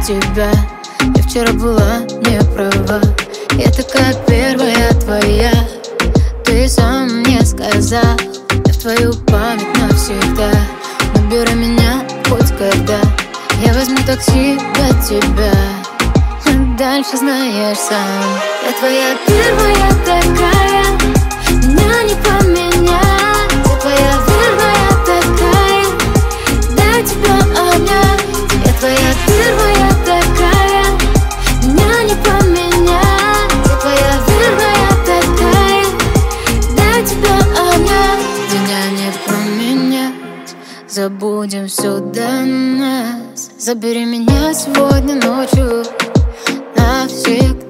тебя. Я вчера была не права, я такая первая твоя. Ты сам мне сказал, я в твою память навсегда. Набери меня хоть когда, я возьму такси до тебя. Дальше знаешь сам. Я твоя первая такая, меня не поменять. Я твоя первая такая, дай тебя обнять. Я твоя первая такая, меня не поменять. Я твоя первая такая, дай тебя обнять. Меня не променять, забудем все до нас. Забери меня сегодня ночью навсегда.